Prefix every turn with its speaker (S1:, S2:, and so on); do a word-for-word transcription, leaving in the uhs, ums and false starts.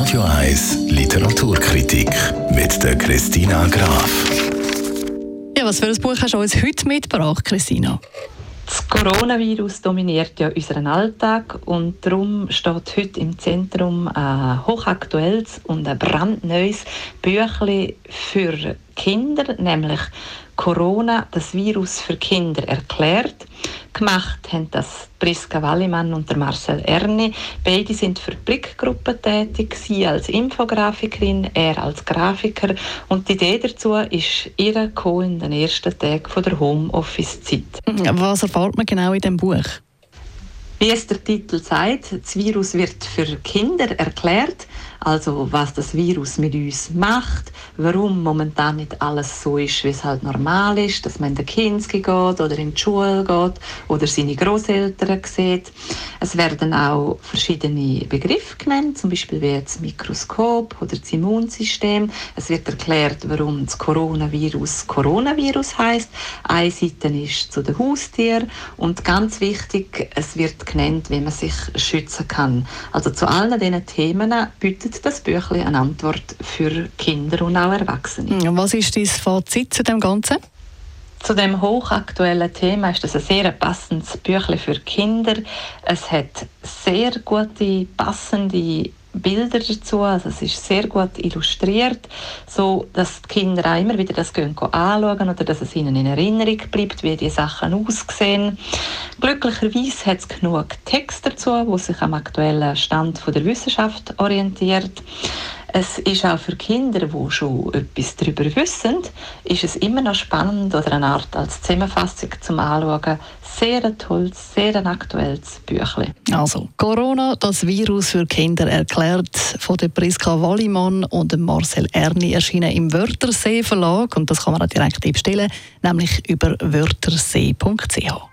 S1: Radio eins Literaturkritik mit der Christina Graf.
S2: Ja, was für ein Buch hast du uns heute mitgebracht, Christina?
S3: Das Coronavirus dominiert ja unseren Alltag und darum steht heute im Zentrum ein hochaktuelles und ein brandneues Büchlein für Kinder, nämlich Corona, das Virus für Kinder erklärt. Gemacht haben das Priska Wallimann und der Marcel Erni. Beide sind für die Blick-Gruppe tätig, sie als Infografikerin, er als Grafiker. Und die Idee dazu ist ihr gekommen in den ersten Tagen der Homeoffice-Zeit.
S2: Was erfährt man genau in diesem Buch?
S3: Wie es der Titel sagt, das Virus wird für Kinder erklärt, also was das Virus mit uns macht, warum momentan nicht alles so ist, wie es halt normal ist, dass man in den Kinski geht oder in die Schule geht oder seine Grosseltern sieht. Es werden auch verschiedene Begriffe genannt, zum Beispiel wie das Mikroskop oder das Immunsystem. Es wird erklärt, warum das Coronavirus Coronavirus heisst. Eine Seite ist zu den Haustieren und ganz wichtig, es wird genannt, wie man sich schützen kann. Also zu allen diesen Themen bietet das Büchlein eine Antwort für Kinder und auch Erwachsene.
S2: Was ist dein Fazit zu dem Ganzen?
S3: Zu dem hochaktuellen Thema ist das ein sehr passendes Büchlein für Kinder. Es hat sehr gute, passende Bilder dazu, also es ist sehr gut illustriert, so dass die Kinder auch immer wieder das gehen anschauen oder dass es ihnen in Erinnerung bleibt, wie die Sachen aussehen. Glücklicherweise hat es genug Text dazu, wo sich am aktuellen Stand der Wissenschaft orientiert. Es ist auch für Kinder, die schon etwas darüber wissen, ist es immer noch spannend oder eine Art als Zusammenfassung zum Anschauen. Sehr ein tolles, sehr ein aktuelles Büchlein.
S2: Also, Corona, das Virus für Kinder erklärt, von der Priska Wallimann und dem Marcel Erni, erschienen im Wörthersee Verlag. Und das kann man auch direkt bestellen, nämlich über wörthersee punkt c h.